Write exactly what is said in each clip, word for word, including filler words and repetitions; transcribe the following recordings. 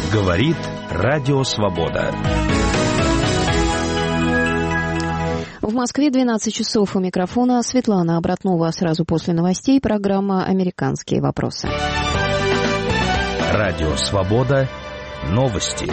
Говорит Радио Свобода. В Москве двенадцать часов. У микрофона Светлана Обратнова. Сразу после новостей программа «Американские вопросы». Радио Свобода. Новости.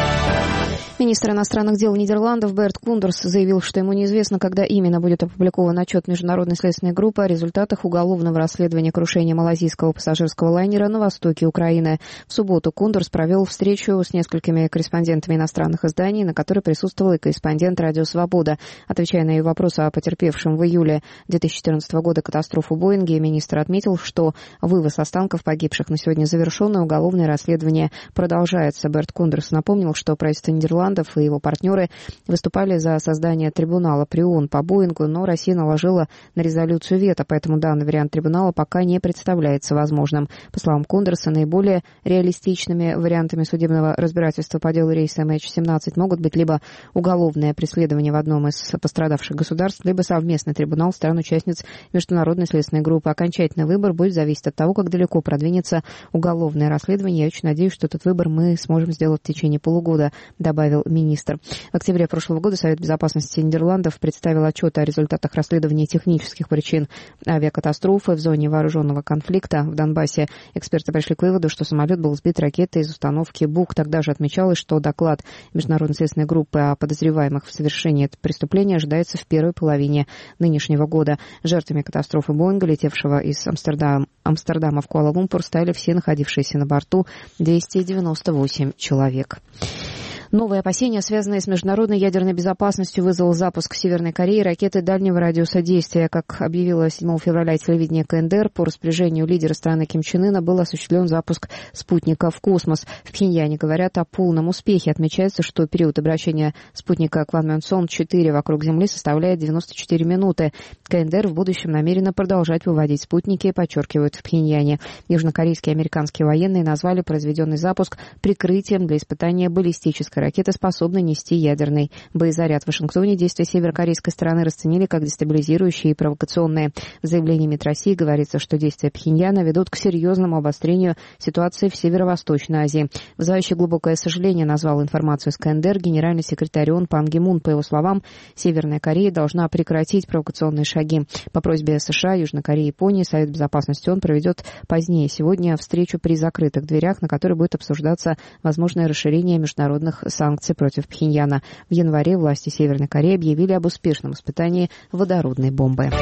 Министр иностранных дел Нидерландов Берт Кундерс заявил, что ему неизвестно, когда именно будет опубликован отчет Международной следственной группы о результатах уголовного расследования крушения малазийского пассажирского лайнера на востоке Украины. В субботу Кундерс провел встречу с несколькими корреспондентами иностранных изданий, на которой присутствовал и корреспондент «Радио Свобода». Отвечая на ее вопросы о потерпевшем в июле две тысячи четырнадцатого года катастрофу Боинге, министр отметил, что вывоз останков погибших на сегодня завершен, и уголовное расследование продолжается. Берт Кундерс напомнил, что правительство Нидерландов и его партнеры выступали за создание трибунала при ООН по Боингу, но Россия наложила на резолюцию вето, поэтому данный вариант трибунала пока не представляется возможным. По словам Кундерса, наиболее реалистичными вариантами судебного разбирательства по делу рейса эм эйч семнадцать могут быть либо уголовное преследование в одном из пострадавших государств, либо совместный трибунал стран-участниц Международной следственной группы. Окончательный выбор будет зависеть от того, как далеко продвинется уголовное расследование. Я очень надеюсь, что этот выбор мы сможем сделать в течение полугода, добавил министр. В октябре прошлого года Совет безопасности Нидерландов представил отчет о результатах расследования технических причин авиакатастрофы в зоне вооруженного конфликта в Донбассе. Эксперты пришли к выводу, что самолет был сбит ракетой из установки БУК. Тогда же отмечалось, что доклад Международной следственной группы о подозреваемых в совершении этого преступления ожидается в первой половине нынешнего года. Жертвами катастрофы Боинга, летевшего из Амстердама, Амстердама в Куала-Лумпур, стали все находившиеся на борту двести девяносто восемь человек. Новые опасения, связанные с международной ядерной безопасностью, вызвал запуск в Северной Корее ракеты дальнего радиуса действия. Как объявило седьмого февраля телевидение ка эн дэ эр, по распоряжению лидера страны Ким Чен Ына был осуществлен запуск спутника в космос. В Пхеньяне говорят о полном успехе. Отмечается, что период обращения спутника Кванмёнсон четыре вокруг Земли составляет девяносто четыре минуты. ка эн дэ эр в будущем намерена продолжать выводить спутники, подчеркивают в Пхеньяне. Южнокорейские и американские военные назвали произведенный запуск прикрытием для испытания баллистической ракеты, способной нести ядерный боезаряд. В Вашингтоне действия северокорейской стороны расценили как дестабилизирующие и провокационные. В заявлении МИД России говорится, что действия Пхеньяна ведут к серьезному обострению ситуации в Северо-Восточной Азии. Вызывающий глубокое сожаление назвал информацию с ка эн дэ эр генеральный секретарь ООН Пан Ги Мун. По его словам, Северная Корея должна прекратить провокационные шаги. По просьбе США, Южной Кореи и Японии Совет безопасности ООН проведет позднее сегодня встречу при закрытых дверях, на которой будет обсуждаться возможное расширение международных санкций против Пхеньяна. В январе власти Северной Кореи объявили об успешном испытании водородной бомбы.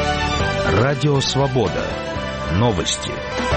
Радио Свобода. Новости.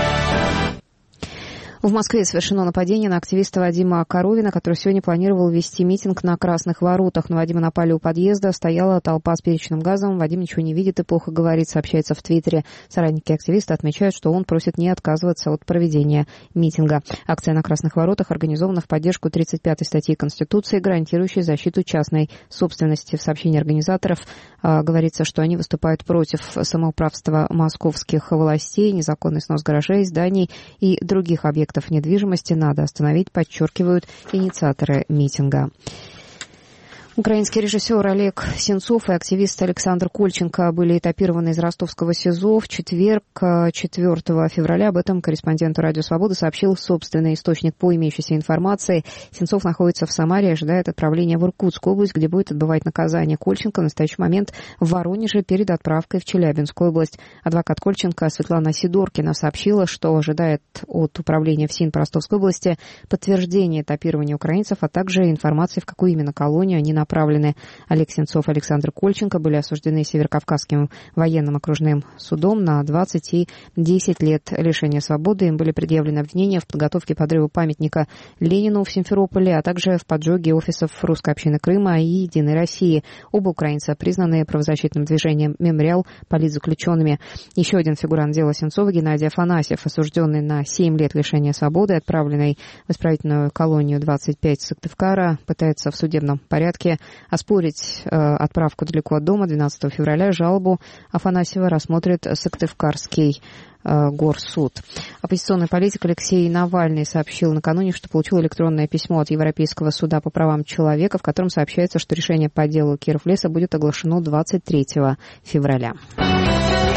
В Москве совершено нападение на активиста Вадима Коровина, который сегодня планировал вести митинг на Красных воротах. На Вадима напали у подъезда, стояла толпа с перечным газом. Вадим ничего не видит и плохо говорит, сообщается в Твиттере. Соратники активиста отмечают, что он просит не отказываться от проведения митинга. Акция на Красных воротах организована в поддержку тридцать пятой статьи Конституции, гарантирующей защиту частной собственности. В сообщении организаторов э, говорится, что они выступают против самоуправства московских властей, незаконный снос гаражей, зданий и других объектов недвижимости надо остановить, подчеркивают инициаторы митинга. Украинский режиссер Олег Сенцов и активист Александр Кольченко были этапированы из ростовского СИЗО в четверг, четвёртого февраля. Об этом корреспонденту «Радио Свобода» сообщил собственный источник по имеющейся информации. Сенцов находится в Самаре и ожидает отправления в Иркутскую область, где будет отбывать наказание. Кольченко в настоящий момент в Воронеже перед отправкой в Челябинскую область. Адвокат Кольченко Светлана Сидоркина сообщила, что ожидает от управления ФСИН по Ростовской области подтверждения этапирования украинцев, а также информации, в какую именно колонию они направлены. направлены. Олег Сенцов и Александр Кольченко были осуждены Северокавказским военным окружным судом на двадцать и десять лет лишения свободы. Им были предъявлены обвинения в подготовке подрыва памятника Ленину в Симферополе, а также в поджоге офисов Русской общины Крыма и Единой России. Оба украинца признаны правозащитным движением «Мемориал» политзаключенными. Еще один фигурант дела Сенцова, Геннадий Афанасьев, осужденный на семь лет лишения свободы, отправленный в исправительную колонию двадцать пять Сыктывкара, пытается в судебном порядке оспорить э, отправку далеко от дома. двенадцатого февраля жалобу Афанасьева рассмотрит Сыктывкарский э, горсуд. Оппозиционный политик Алексей Навальный сообщил накануне, что получил электронное письмо от Европейского суда по правам человека, в котором сообщается, что решение по делу Киров-Леса будет оглашено двадцать третьего февраля.